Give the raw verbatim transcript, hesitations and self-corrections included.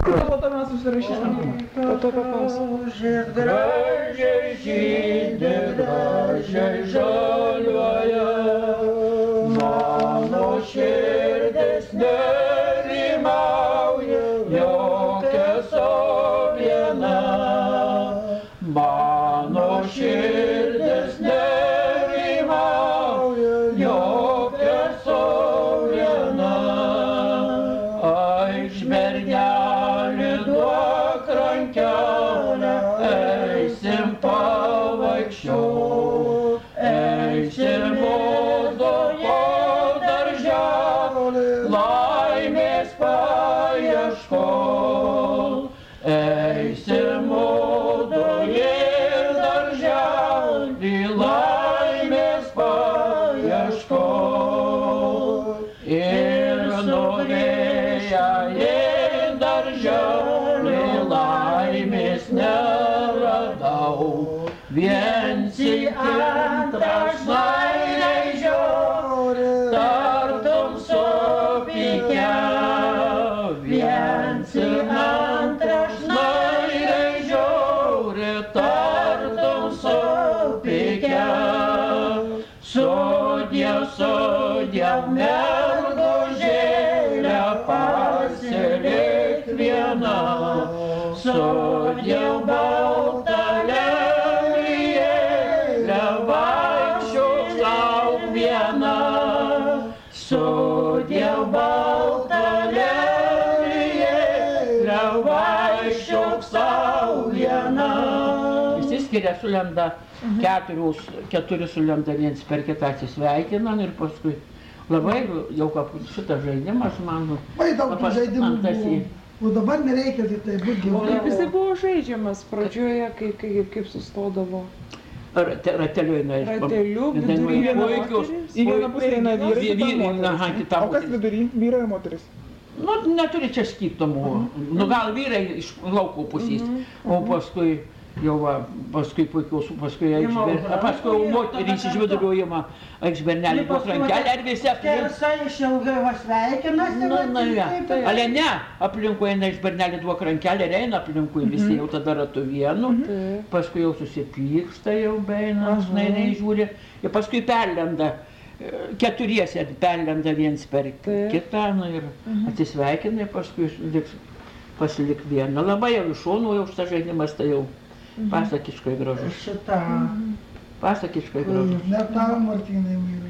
Po to mes užsirašysime. Po to papasakosiu. Gražiai žydi, gražiai žaliuoja, mano širdis nerimauja, jog esu viena. Mano širdis nerimauja, jog esu viena. Ai, žmerneli, duok rankelę, eisim pavaikščiot, eisim mudu po darželį, laimės paieškot. Eisim mudu į darželį, laimės paieškot. Ir norėję į darželį, laimės neradau. Viens į antrą šnairiai žiūri, tartum supykę. Viens į antrą šnairiai žiūri, tartum supykę. Sudiev, sudiev, mergužėle, pasilik viena. Sudiev, balta lelijėle, vaikščiok sau viena. Sudiev, balta lelijėle, vaikščiok sau viena. Išsiskiria sulenda keturius, keturi sulenda viens per kitą atsisveikinam ir paskui labai jau šitą žaidimą aš manu. Vai daug tų žaidimų buvo. O dabar nereikia tai būti gyvūnų. Kaip jisai buvo žaidžiamas pradžioje, kai, kai, kaip sustodavo? Rateliu eina. Rateliu, vidury viena moteris. Į vieną pusę eina vyrai, kita moteris. O kas vidury? Vyrai ir moteris? Nu, neturi čia skirtumų. Nu, gal vyrai iš lauko pusės, o paskui jau va, paskui puikiaus, paskui aikšbernelį, paskui moterys iš vidurio ima aikšbernelį duok rankelę ir visi aplink. Kersai iš ilgai va sveikinasi. Nu, na, ja. Ale ne, aplinkui eina išbernelį duok rankelę ir eina aplinkui visi jau tada ratu vienu, paskui jau susipyksta jau beina, snairiai žiūri ir paskui perlenda. Keturiese perlenda viens per kitą nu, ir atsisveikina ir paskui pasilik vieną. Labai jau iš šonų jau šitas žaidimas tai jau pasakiškai gražus. Šitą. Pasakiškai gražus. Ne tau, Martynai, myliu.